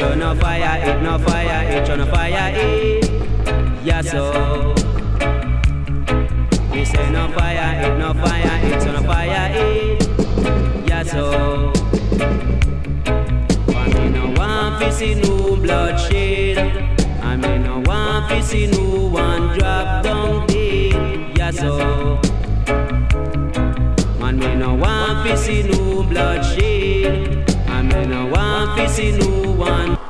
turn a fire it, no fire it, turn a fire it. Yeah, so. Me say no fire it, no fire it, turn a fire it. Yeah, so. For me no want to see no bloodshed. I me no want to see no one drop down dead. Yeah, so. Man, me no want to see no bloodshed. I me no want to see no one.